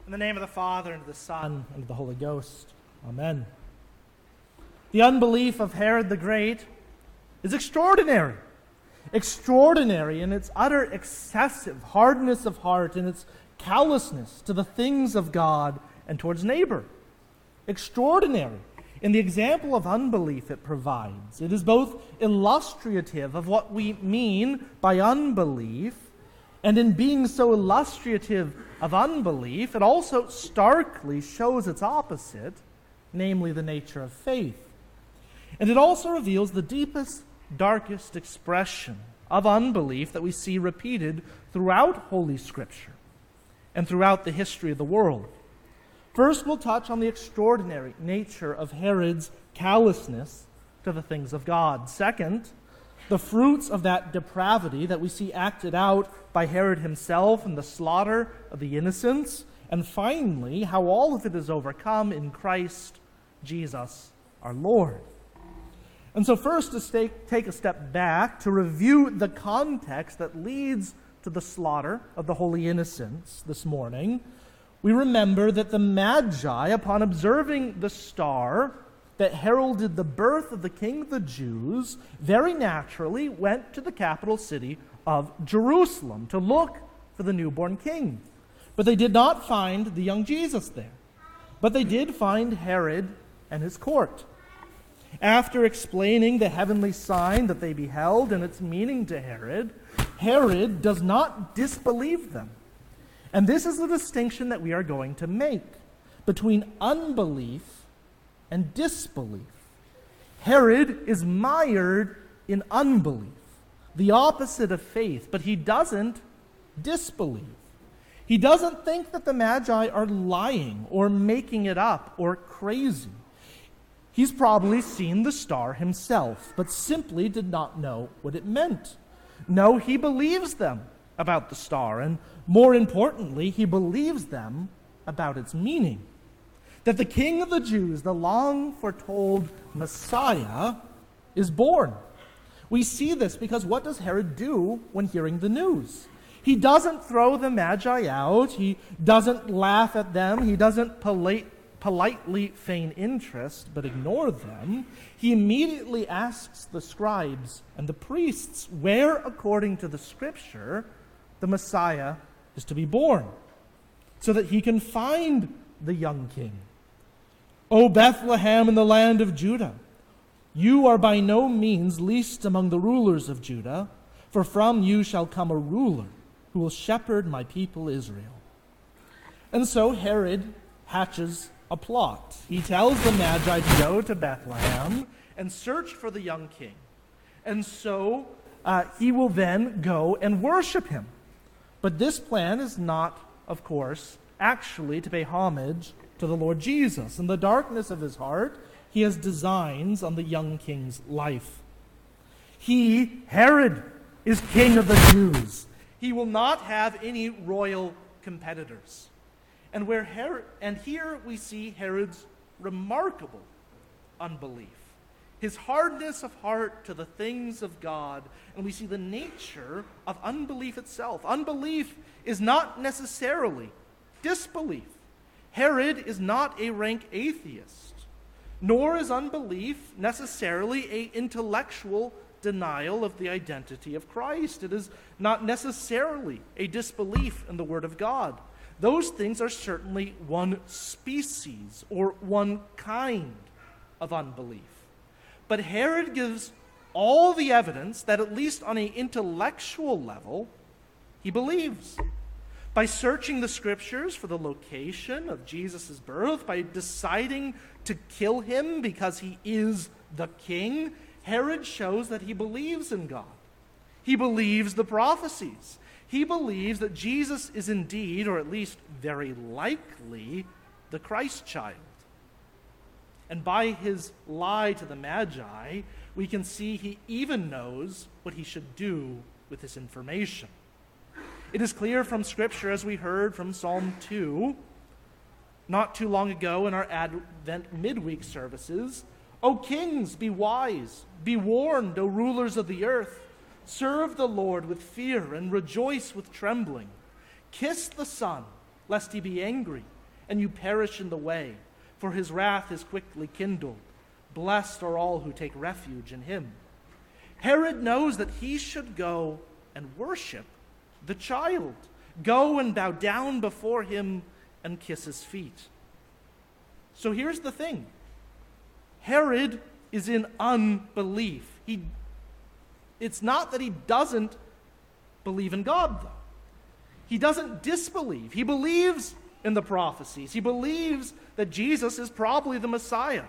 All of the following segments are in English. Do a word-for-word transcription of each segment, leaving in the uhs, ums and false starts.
In the name of the Father, and of the Son, and of the Holy Ghost. Amen. The unbelief of Herod the Great is extraordinary. Extraordinary in its utter excessive hardness of heart and its callousness to the things of God and towards neighbor. Extraordinary in the example of unbelief it provides. It is both illustrative of what we mean by unbelief, and in being so illustrative of unbelief, it also starkly shows its opposite, namely the nature of faith. And it also reveals the deepest, darkest expression of unbelief that we see repeated throughout Holy Scripture and throughout the history of the world. First, we'll touch on the extraordinary nature of Herod's callousness to the things of God. Second, the fruits of that depravity that we see acted out by Herod himself in the slaughter of the innocents. And finally, how all of it is overcome in Christ Jesus our Lord. And so first, to take, take a step back to review the context that leads to the slaughter of the holy innocents this morning, we remember that the Magi, upon observing the star that heralded the birth of the King of the Jews, very naturally went to the capital city of Jerusalem to look for the newborn king. But they did not find the young Jesus there. But they did find Herod and his court. After explaining the heavenly sign that they beheld and its meaning to Herod, Herod does not disbelieve them. And this is the distinction that we are going to make between unbelief and disbelief. Herod is mired in unbelief, the opposite of faith, but he doesn't disbelieve. He doesn't think that the Magi are lying or making it up or crazy. He's probably seen the star himself, but simply did not know what it meant. No, he believes them about the star, and more importantly, he believes them about its meaning. That the King of the Jews, the long-foretold Messiah, is born. We see this because what does Herod do when hearing the news? He doesn't throw the Magi out. He doesn't laugh at them. He doesn't polite, politely feign interest, but ignore them. He immediately asks the scribes and the priests where, according to the Scripture, the Messiah is to be born, so that he can find the young king. O Bethlehem in the land of Judah, you are by no means least among the rulers of Judah, for from you shall come a ruler who will shepherd my people Israel. And so Herod hatches a plot. He tells the Magi to go to Bethlehem and search for the young king. And so uh, he will then go and worship him. But this plan is not, of course, actually to pay homage to the Lord Jesus. In the darkness of his heart, he has designs on the young king's life. He, Herod, is king of the Jews. He will not have any royal competitors. And where Herod, and here we see Herod's remarkable unbelief, his hardness of heart to the things of God, and we see the nature of unbelief itself. Unbelief is not necessarily disbelief. Herod is not a rank atheist, nor is unbelief necessarily an intellectual denial of the identity of Christ. It is not necessarily a disbelief in the Word of God. Those things are certainly one species or one kind of unbelief. But Herod gives all the evidence that, at least on an intellectual level, he believes. By searching the Scriptures for the location of Jesus' birth, by deciding to kill him because he is the king, Herod shows that he believes in God. He believes the prophecies. He believes that Jesus is indeed, or at least very likely, the Christ child. And by his lie to the Magi, we can see he even knows what he should do with this information. It is clear from Scripture, as we heard from Psalm two, not too long ago in our Advent midweek services, O kings, be wise, be warned, O rulers of the earth. Serve the Lord with fear and rejoice with trembling. Kiss the Son, lest he be angry, and you perish in the way, for his wrath is quickly kindled. Blessed are all who take refuge in him. Herod knows that he should go and worship the child, go and bow down before him and kiss his feet. So here's the thing. Herod is in unbelief. He, it's not that he doesn't believe in God, though. He doesn't disbelieve. He believes in the prophecies. He believes that Jesus is probably the Messiah.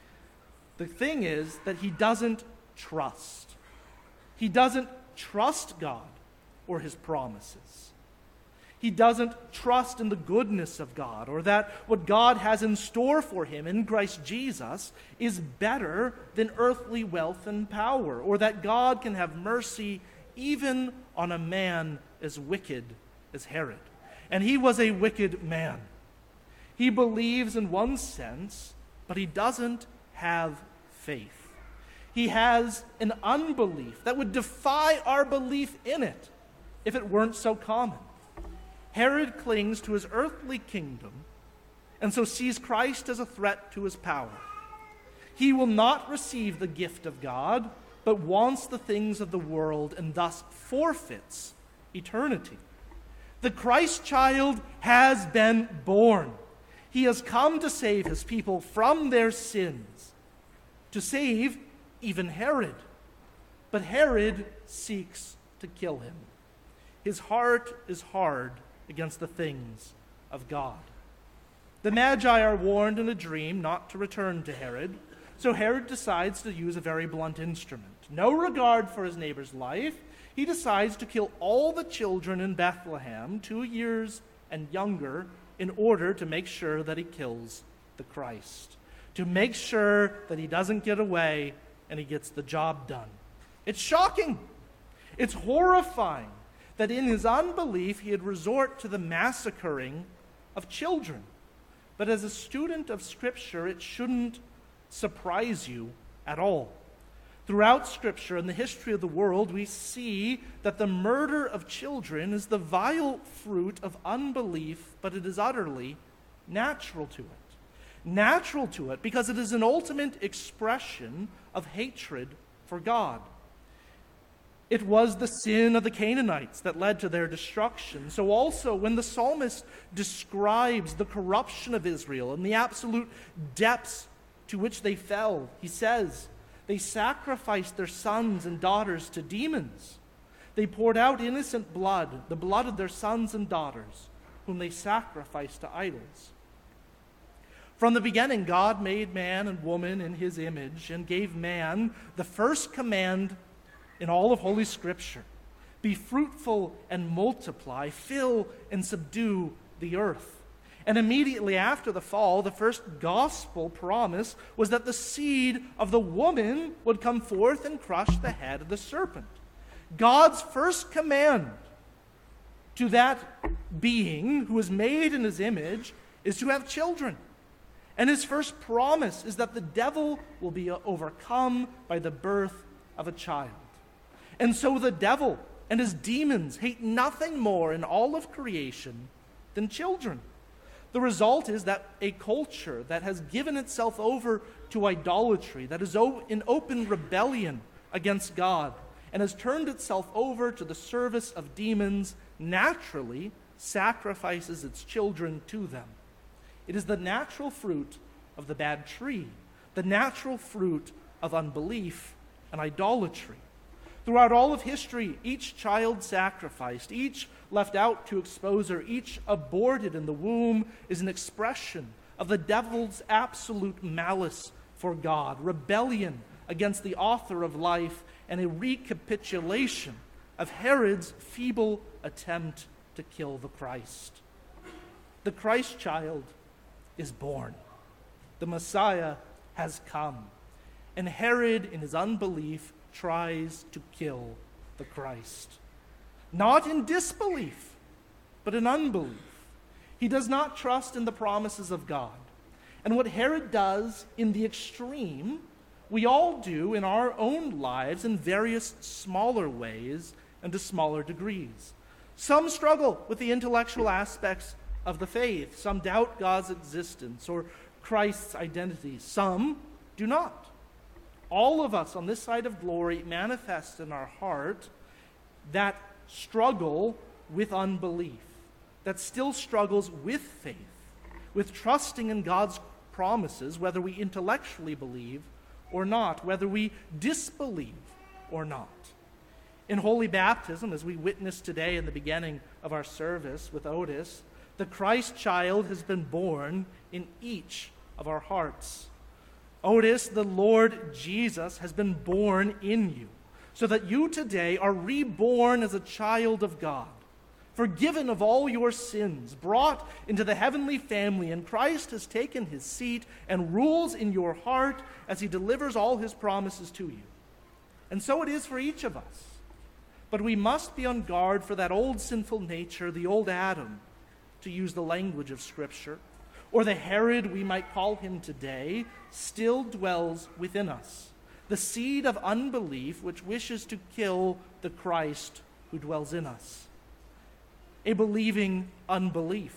The thing is that he doesn't trust. He doesn't trust God or his promises. He doesn't trust in the goodness of God, or that what God has in store for him in Christ Jesus is better than earthly wealth and power, or that God can have mercy even on a man as wicked as Herod. And he was a wicked man. He believes in one sense, but he doesn't have faith. He has an unbelief that would defy our belief in it if it weren't so common. Herod clings to his earthly kingdom and so sees Christ as a threat to his power. He will not receive the gift of God, but wants the things of the world and thus forfeits eternity. The Christ child has been born. He has come to save his people from their sins, to save even Herod. But Herod seeks to kill him. His heart is hard against the things of God. The Magi are warned in a dream not to return to Herod, so Herod decides to use a very blunt instrument. No regard for his neighbor's life, he decides to kill all the children in Bethlehem, two years and younger, in order to make sure that he kills the Christ, to make sure that he doesn't get away and he gets the job done. It's shocking. It's horrifying that in his unbelief he had resort to the massacring of children. But as a student of Scripture, it shouldn't surprise you at all. Throughout Scripture and the history of the world, we see that the murder of children is the vile fruit of unbelief, but it is utterly natural to it. Natural to it because it is an ultimate expression of hatred for God. It was the sin of the Canaanites that led to their destruction. So also, when the psalmist describes the corruption of Israel and the absolute depths to which they fell, he says, they sacrificed their sons and daughters to demons. They poured out innocent blood, the blood of their sons and daughters, whom they sacrificed to idols. From the beginning, God made man and woman in his image and gave man the first command in all of Holy Scripture: be fruitful and multiply, fill and subdue the earth. And immediately after the fall, the first gospel promise was that the seed of the woman would come forth and crush the head of the serpent. God's first command to that being who was made in his image is to have children. And his first promise is that the devil will be overcome by the birth of a child. And so the devil and his demons hate nothing more in all of creation than children. The result is that a culture that has given itself over to idolatry, that is in open rebellion against God, and has turned itself over to the service of demons, naturally sacrifices its children to them. It is the natural fruit of the bad tree, the natural fruit of unbelief and idolatry. Throughout all of history, each child sacrificed, each left out to exposure, each aborted in the womb is an expression of the devil's absolute malice for God, rebellion against the author of life, and a recapitulation of Herod's feeble attempt to kill the Christ. The Christ child is born. The Messiah has come. And Herod, in his unbelief, tries to kill the Christ. Not in disbelief, but in unbelief. He does not trust in the promises of God. And what Herod does in the extreme, we all do in our own lives in various smaller ways and to smaller degrees. Some struggle with the intellectual aspects of the faith. Some doubt God's existence or Christ's identity. Some do not. All of us on this side of glory manifest in our heart that struggle with unbelief, that still struggles with faith, with trusting in God's promises, whether we intellectually believe or not, whether we disbelieve or not. In holy baptism, as we witnessed today in the beginning of our service with Otis, the Christ child has been born in each of our hearts. Otis, the Lord Jesus, has been born in you, so that you today are reborn as a child of God, forgiven of all your sins, brought into the heavenly family, and Christ has taken his seat and rules in your heart as he delivers all his promises to you. And so it is for each of us. But we must be on guard for that old sinful nature, the old Adam, to use the language of Scripture, or the Herod, we might call him today, still dwells within us. The seed of unbelief which wishes to kill the Christ who dwells in us. A believing unbelief.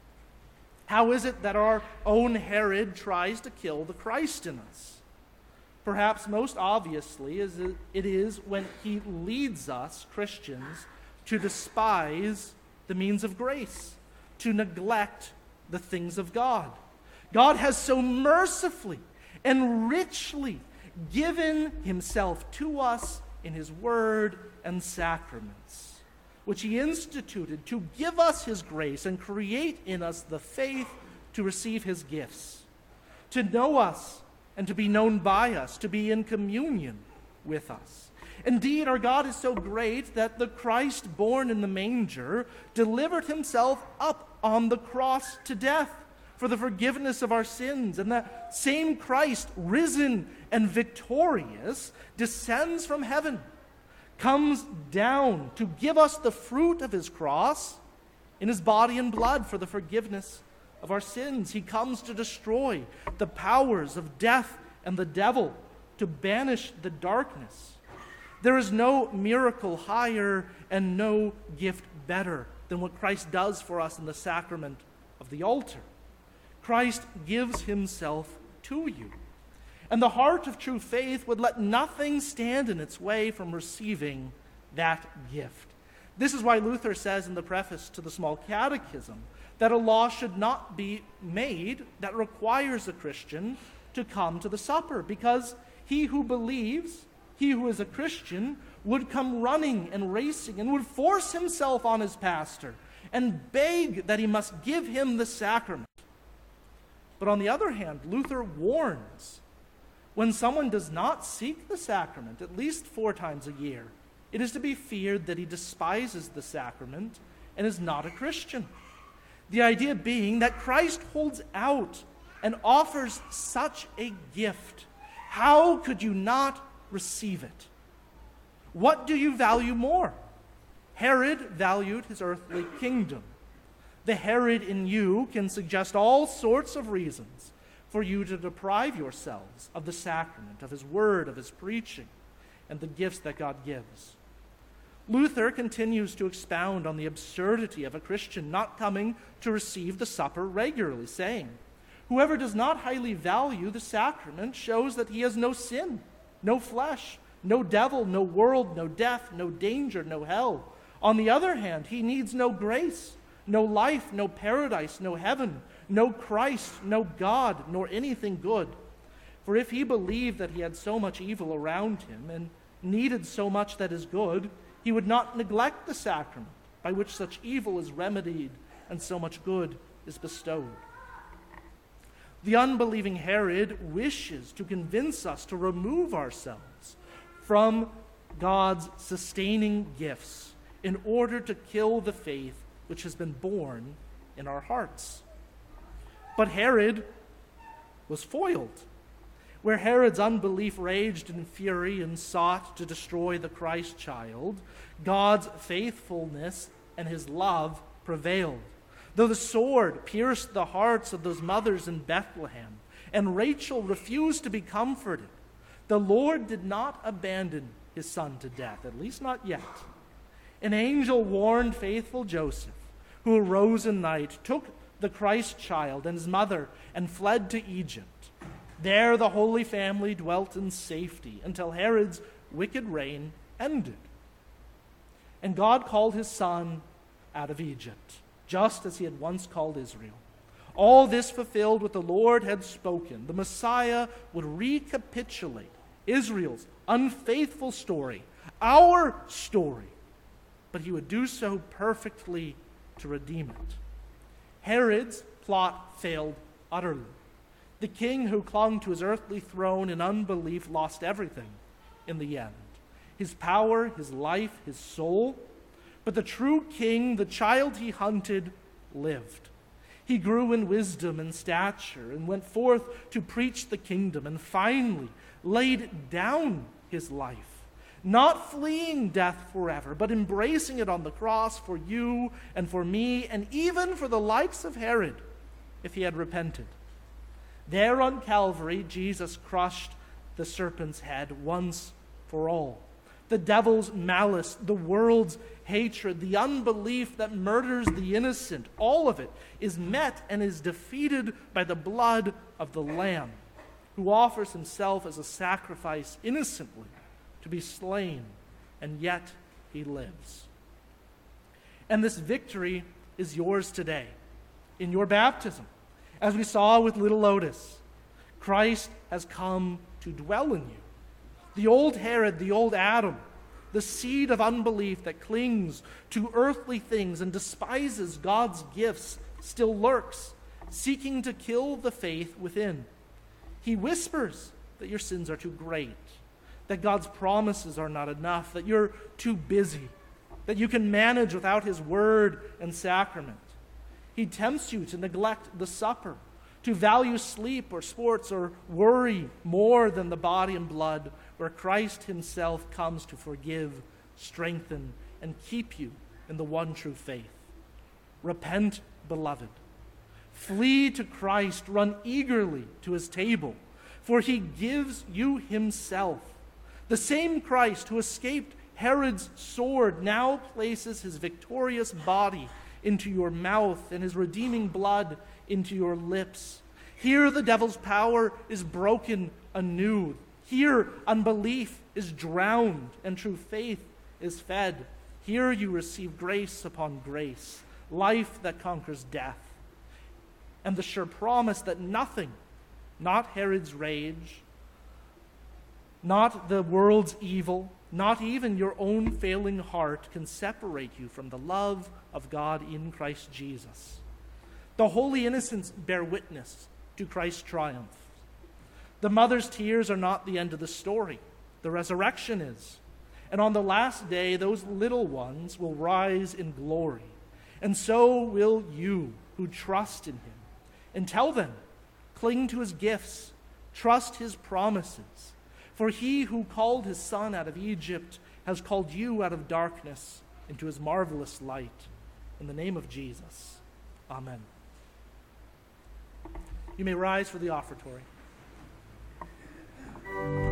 How is it that our own Herod tries to kill the Christ in us? Perhaps most obviously is it is when he leads us, Christians, to despise the means of grace, to neglect the things of God. God has so mercifully and richly given himself to us in his word and sacraments, which he instituted to give us his grace and create in us the faith to receive his gifts, to know us and to be known by us, to be in communion with us. Indeed, our God is so great that the Christ born in the manger delivered himself up on the cross to death for the forgiveness of our sins. And that same Christ, risen and victorious, descends from heaven, comes down to give us the fruit of his cross in his body and blood for the forgiveness of our sins. He comes to destroy the powers of death and the devil, to banish the darkness. There is no miracle higher and no gift better than what Christ does for us in the sacrament of the altar. Christ gives himself to you. And the heart of true faith would let nothing stand in its way from receiving that gift. This is why Luther says in the preface to the Small Catechism that a law should not be made that requires a Christian to come to the supper, because he who believes, he who is a Christian, would come running and racing and would force himself on his pastor and beg that he must give him the sacrament. But on the other hand, Luther warns, when someone does not seek the sacrament at least four times a year, it is to be feared that he despises the sacrament and is not a Christian. The idea being that Christ holds out and offers such a gift. How could you not receive it? What do you value more? Herod valued his earthly kingdom. The Herod in you can suggest all sorts of reasons for you to deprive yourselves of the sacrament, of his word, of his preaching, and the gifts that God gives. Luther continues to expound on the absurdity of a Christian not coming to receive the supper regularly, saying, "Whoever does not highly value the sacrament shows that he has no sin, no flesh, no devil, no world, no death, no danger, no hell. On the other hand, he needs no grace, no life, no paradise, no heaven, no Christ, no God, nor anything good. For if he believed that he had so much evil around him and needed so much that is good, he would not neglect the sacrament by which such evil is remedied and so much good is bestowed." The unbelieving Herod wishes to convince us to remove ourselves from God's sustaining gifts in order to kill the faith which has been born in our hearts. But Herod was foiled. Where Herod's unbelief raged in fury and sought to destroy the Christ child, God's faithfulness and his love prevailed. Though the sword pierced the hearts of those mothers in Bethlehem, and Rachel refused to be comforted, the Lord did not abandon his son to death, at least not yet. An angel warned faithful Joseph, who arose in night, took the Christ child and his mother and fled to Egypt. There the Holy Family dwelt in safety until Herod's wicked reign ended. And God called his son out of Egypt, just as he had once called Israel. All this fulfilled what the Lord had spoken. The Messiah would recapitulate Israel's unfaithful story, our story, but he would do so perfectly to redeem it. Herod's plot failed utterly. The king who clung to his earthly throne in unbelief lost everything in the end. His power, his life, his soul. But the true king, the child he hunted, lived. He grew in wisdom and stature and went forth to preach the kingdom and finally laid down his life, not fleeing death forever, but embracing it on the cross for you and for me and even for the likes of Herod if he had repented. There on Calvary, Jesus crushed the serpent's head once for all. The devil's malice, the world's hatred, the unbelief that murders the innocent, all of it is met and is defeated by the blood of the Lamb, who offers himself as a sacrifice innocently to be slain, and yet he lives. And this victory is yours today in your baptism. As we saw with little Otis, Christ has come to dwell in you. The old Herod, the old Adam, the seed of unbelief that clings to earthly things and despises God's gifts, still lurks, seeking to kill the faith within. He whispers that your sins are too great, that God's promises are not enough, that you're too busy, that you can manage without his word and sacrament. He tempts you to neglect the supper, to value sleep or sports or worry more than the body and blood where Christ himself comes to forgive, strengthen, and keep you in the one true faith. Repent, beloved. Flee to Christ, run eagerly to his table, for he gives you himself. The same Christ who escaped Herod's sword now places his victorious body into your mouth and his redeeming blood into your lips. Here the devil's power is broken anew. Here unbelief is drowned and true faith is fed. Here you receive grace upon grace, life that conquers death, and the sure promise that nothing, not Herod's rage, not the world's evil, not even your own failing heart can separate you from the love of God in Christ Jesus. The holy innocents bear witness to Christ's triumph. The mother's tears are not the end of the story. The resurrection is. And on the last day, those little ones will rise in glory. And so will you who trust in him. And tell them, cling to his gifts, trust his promises. For he who called his son out of Egypt has called you out of darkness into his marvelous light. In the name of Jesus, amen. You may rise for the offertory.